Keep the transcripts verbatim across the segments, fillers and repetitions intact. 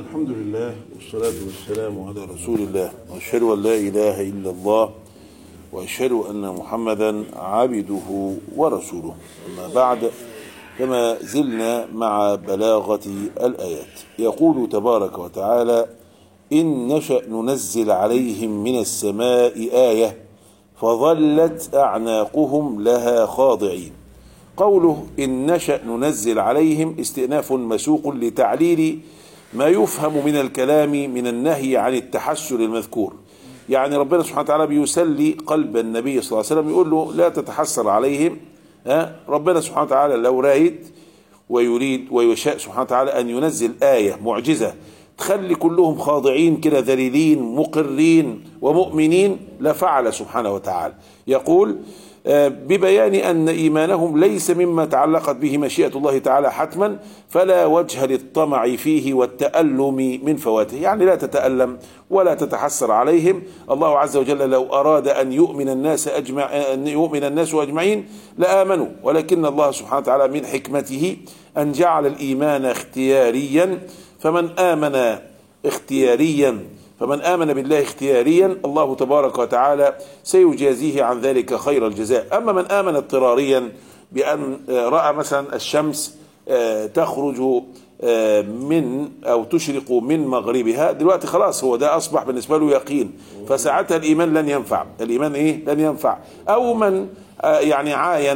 الحمد لله والصلاة والسلام على رسول الله، وأشهد أن لا إله إلا الله، وأشهد أن محمدا عبده ورسوله. أما بعد، كما زلنا مع بلاغة الآيات. يقول تبارك وتعالى: إن نشأ ننزل عليهم من السماء آية فظلت أعناقهم لها خاضعين. قوله إن نشأ ننزل عليهم استئناف مسوق لتعليل ما يفهم من الكلام من النهي عن التحسر المذكور. يعني ربنا سبحانه وتعالى بيسلي قلب النبي صلى الله عليه وسلم، يقول له لا تتحسر عليهم. ها ربنا سبحانه وتعالى لو رايد ويريد ويشاء سبحانه وتعالى أن ينزل آية معجزة تخلي كلهم خاضعين كده، ذليلين مقرين ومؤمنين، لفعل سبحانه وتعالى. يقول ببيان أن إيمانهم ليس مما تعلقت به مشيئة الله تعالى حتما، فلا وجه للطمع فيه والتألم من فواته. يعني لا تتألم ولا تتحسر عليهم. الله عز وجل لو أراد أن يؤمن الناس أجمع أن يؤمن الناس أجمعين لآمنوا، ولكن الله سبحانه وتعالى من حكمته أن جعل الإيمان اختياريا، فمن آمن اختياريا فمن آمن بالله اختياريا الله تبارك وتعالى سيجازيه عن ذلك خير الجزاء. أما من آمن اضطراريا بأن رأى مثلا الشمس تخرج من أو تشرق من مغربها، دلوقتي خلاص هو ده أصبح بالنسبة له يقين، فساعتها الإيمان لن ينفع. الإيمان إيه؟ لن ينفع. أو من يعني عاين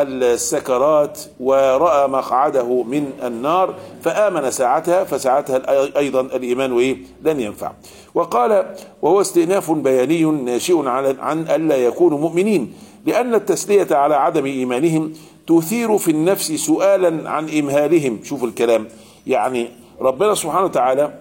السكرات ورأى مقعده من النار فآمن ساعتها، فساعتها أيضا الإيمان إيه؟ لن ينفع. وقال: وهو استئناف بياني ناشئ عن ألا يكونوا مؤمنين، لأن التسلية على عدم إيمانهم تثير في النفس سؤالا عن إمهالهم. شوف الكلام، يعني ربنا سبحانه وتعالى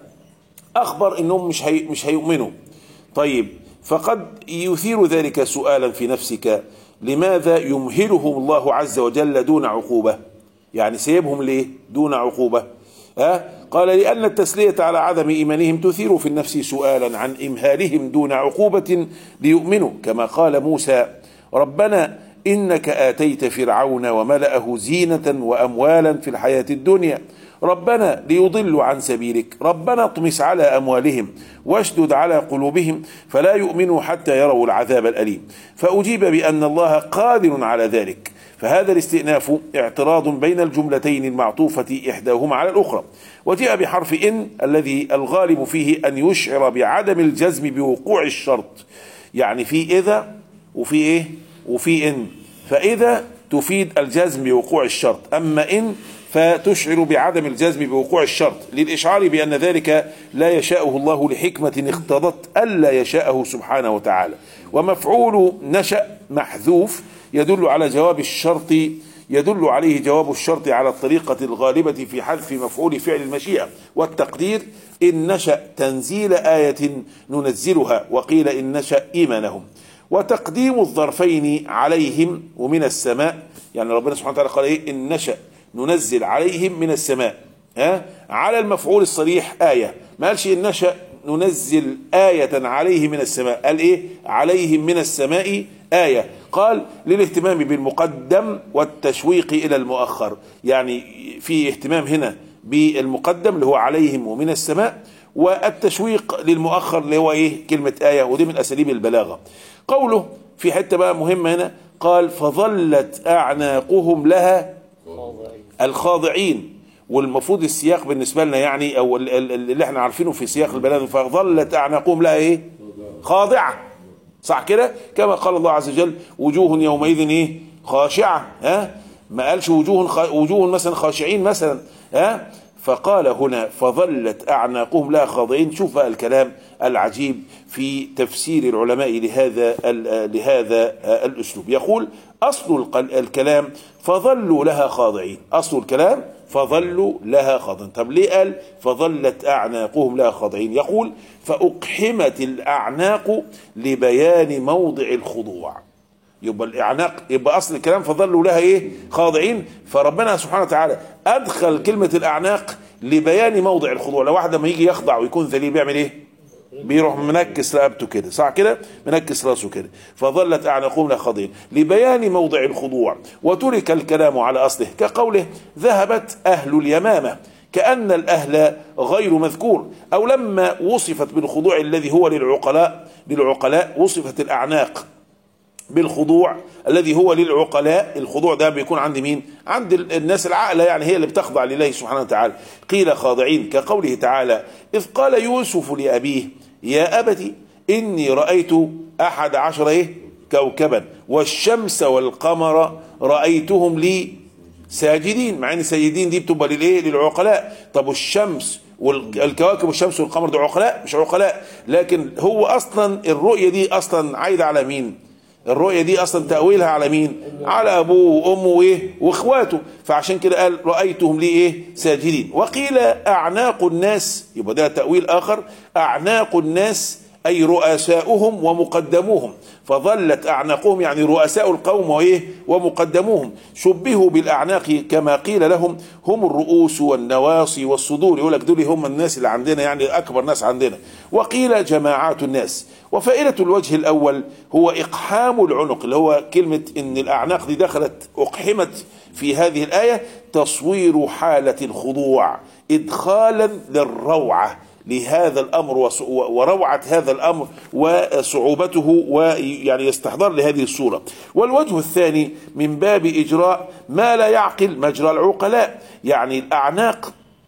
أخبر إنهم مش هي مش هيؤمنوا. طيب، فقد يثير ذلك سؤالا في نفسك: لماذا يمهلهم الله عز وجل دون عقوبة؟ يعني سيبهم ليه دون عقوبة؟ ها؟ قال: لأن التسلية على عدم إيمانهم تثير في النفس سؤالا عن إمهالهم دون عقوبة ليؤمنوا، كما قال موسى: ربنا إنك آتيت فرعون وملأه زينة وأموالا في الحياة الدنيا، ربنا ليضلوا عن سبيلك، ربنا اطمس على أموالهم واشدد على قلوبهم فلا يؤمنوا حتى يروا العذاب الأليم. فأجيب بأن الله قادر على ذلك. فهذا الاستئناف اعتراض بين الجملتين المعطوفة إحداهما على الأخرى، وجاء بحرف إن الذي الغالب فيه أن يشعر بعدم الجزم بوقوع الشرط. يعني في إذا وفي إيه وفي إن، فإذا تفيد الجزم بوقوع الشرط، أما إن فتشعر بعدم الجزم بوقوع الشرط، للإشعار بأن ذلك لا يشاءه الله لحكمة اقتضت ألا يشاءه سبحانه وتعالى. ومفعول نشأ محذوف يدل على جواب الشرط يدل عليه جواب الشرط على الطريقة الغالبة في حذف مفعول فعل المشيئة، والتقدير إن نشأ تنزيل آية ننزلها، وقيل إن نشأ إيمانهم. وتقديم الظرفين عليهم ومن السماء، يعني ربنا سبحانه وتعالى قال إيه؟ إن نشأ ننزل عليهم من السماء، ها؟ على المفعول الصريح آية، ما قالش إن نشأ ننزل آية عليه من السماء، قال إيه؟ عليهم من السماء آية. قال للاهتمام بالمقدم والتشويق إلى المؤخر، يعني في اهتمام هنا بالمقدم اللي هو عليهم ومن السماء، والتشويق للمؤخر اللي هو إيه؟ كلمة آية، ودي من أساليب البلاغة. قوله في حتة بقى مهمة هنا، قال: فظلت أعناقهم لها الخاضعين. والمفروض السياق بالنسبة لنا يعني أو اللي احنا عارفينه في سياق البلاغة، فظلت أعناقهم لها إيه؟ خاضعة، صح كده؟ كما قال الله عز وجل: وجوه يومئذ إيه؟ خاشعة. ها؟ ما قالش وجوه خ... وجوه مثلا خاشعين مثلا. ها؟ فقال هنا: فظلت أعناقهم لها خاضعين. شوف بقى الكلام العجيب في تفسير العلماء لهذا لهذا الأسلوب. يقول: أصل الكلام فظلوا لها خاضعين. أصل الكلام فظلوا لها خاضعين. طب ليه قال فظلت أعناقهم لها خاضعين؟ يقول: فأقحمت الأعناق لبيان موضع الخضوع. يبقى الأعناق، يبقى أصل الكلام فظلوا لها إيه؟ خاضعين. فربنا سبحانه وتعالى أدخل كلمة الأعناق لبيان موضع الخضوع. لو واحد لما يجي يخضع ويكون ذليل بيعمل إيه؟ بيروح منكس رقبته كده، صح كده؟ منكس راسه كده. فظلت أعناقهم لها خاضعين لبيان موضع الخضوع، وترك الكلام على أصله، كقوله: ذهبت أهل اليمامة، كأن الأهل غير مذكور. أو لما وصفت بالخضوع الذي هو للعقلاء للعقلاء وصفت الأعناق بالخضوع الذي هو للعقلاء. الخضوع ده بيكون عند مين؟ عند الناس العاقلة، يعني هي اللي بتخضع لله سبحانه وتعالى. قيل خاضعين، كقوله تعالى: إذ قال يوسف لأبيه يا أبت إني رأيت أحد عشر إيه كوكبا والشمس والقمر رأيتهم لي ساجدين. مع ان ساجدين دي بتبقى للايه؟ للعقلاء. طب والشمس والكواكب والشمس والقمر دول عقلاء؟ مش عقلاء. لكن هو اصلا الرؤية دي اصلا عايدة على مين؟ الرؤية دي اصلا تأويلها على مين؟ على ابوه وامه وايه واخواته. فعشان كده قال رأيتهم لي ايه ساجدين. وقيل اعناق الناس، يبقى ده تأويل اخر. اعناق الناس أي رؤساؤهم ومقدموهم، فظلت أعناقهم يعني رؤساء القوم وإيه ومقدموهم. شبهوا بالأعناق كما قيل لهم هم الرؤوس والنواصي والصدور، يقول لك دول هم الناس اللي عندنا، يعني أكبر ناس عندنا. وقيل جماعات الناس. وفائدة الوجه الأول هو إقحام العنق، اللي هو كلمة إن الأعناق دي دخلت أقحمت في هذه الآية، تصوير حالة الخضوع إدخالا للروعة لهذا الأمر وروعة هذا الأمر وصعوبته، ويعني يستحضر لهذه الصورة. والوجه الثاني من باب إجراء ما لا يعقل مجرى العقلاء، يعني الأعناق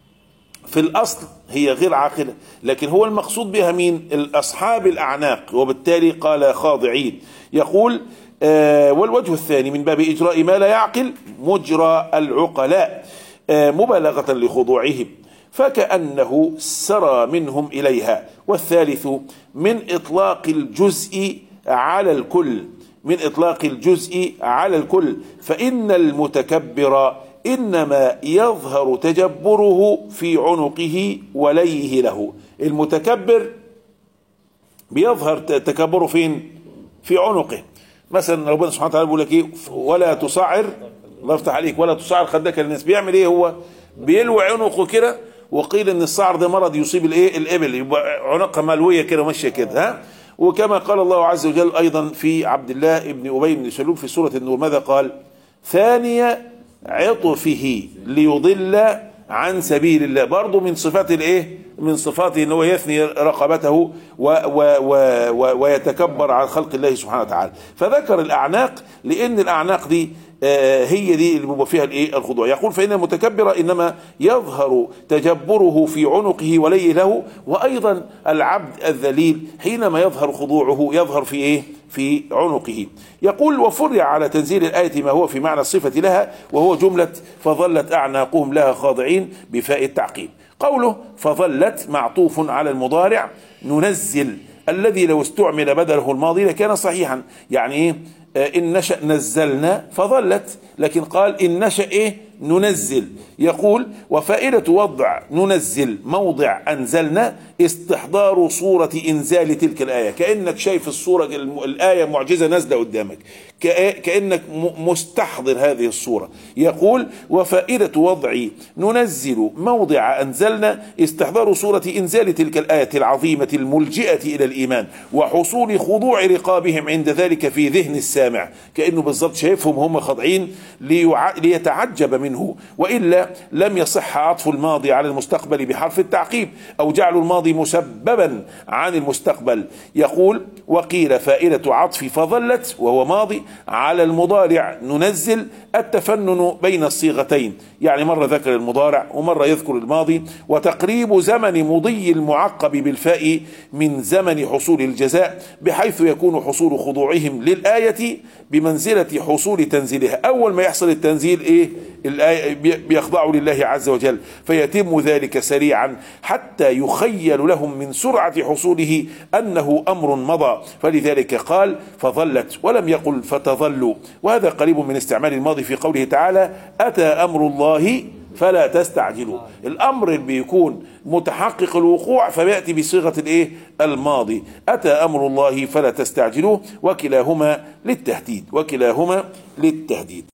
في الأصل هي غير عاقلة، لكن هو المقصود بها مين؟ أصحاب الأعناق، وبالتالي قال خاضعين. يقول آه والوجه الثاني من باب إجراء ما لا يعقل مجرى العقلاء آه مبالغة لخضوعهم، فكأنه سرى منهم إليها. والثالث من إطلاق الجزء على الكل من إطلاق الجزء على الكل فإن المتكبر إنما يظهر تجبره في عنقه وليه له. المتكبر بيظهر تكبره فين؟ في عنقه. مثلا ربنا سبحانه وتعالى بيقول لك ايه؟ ولا تصعر، الله يفتح عليك، ولا تصعر خدك للناس. بيعمل ايه هو؟ بيلوي عنقه كده. وقيل ان الصعر ده مرض يصيب الايه؟ الابل، يبقى عنقها ملويه كده ماشيه كده. ها؟ وكما قال الله عز وجل ايضا في عبد الله ابن ابي بن سلول في سوره النور، ماذا قال؟ ثاني عطفه ليضل عن سبيل الله. برضه من صفات الايه؟ من صفاته ان هو يثني رقبته و و و و ويتكبر عن خلق الله سبحانه وتعالى. فذكر الاعناق لان الاعناق دي هي دي اللي بيبقى فيها الايه؟ الخضوع. يقول فإن المتكبر إنما يظهر تجبره في عنقه وليه له. وأيضا العبد الذليل حينما يظهر خضوعه يظهر في ايه؟ في عنقه. يقول وفرع على تنزيل الآية ما هو في معنى الصفة لها، وهو جملة فظلت أعناقهم لها خاضعين بفاء التعقيب. قوله فظلت معطوف على المضارع ننزل الذي لو استعمل بدله الماضي لكان صحيحا. يعني ايه؟ إن نشأ نزلنا فظلت، لكن قال إن نشأ إيه؟ ننزل. يقول وفائدة وضع ننزل موضع أنزلنا استحضار صورة إنزال تلك الآية، كأنك شايف الصورة الآية معجزة نازلة قدامك، كأنك مستحضر هذه الصورة. يقول وفائدة وضع ننزل موضع أنزلنا استحضار صورة إنزال تلك الآية العظيمة الملجئة إلى الإيمان وحصول خضوع رقابهم عند ذلك في ذهن السامع، كأنه بالضبط شايفهم هم خاضعين ليتعجب منه. وإلا لم يصح عطف الماضي على المستقبل بحرف التعقيب أو جعل الماضي مسببا عن المستقبل. يقول وقيل فائدة عطف فظلت وهو ماضي على المضارع ننزل التفنن بين الصيغتين، يعني مرة ذكر المضارع ومرة يذكر الماضي، وتقريب زمن مضي المعقب بالفاء من زمن حصول الجزاء، بحيث يكون حصول خضوعهم للآية بمنزلة حصول تنزيلها. أول ما يحصل التنزيل إيه؟ الآية بيخضعوا لله عز وجل، فيتم ذلك سريعا حتى يخيل لهم من سرعة حصوله أنه أمر مضى، فلذلك قال فظلت ولم يقل فتظلوا. وهذا قريب من استعمال الماضي في قوله تعالى أتى أمر الله فلا تستعجلوا. الأمر اللي بيكون متحقق الوقوع فبيأتي بصيغة الايه؟ الماضي. أتى أمر الله فلا تستعجلوه، وكلاهما للتهديد وكلاهما للتهديد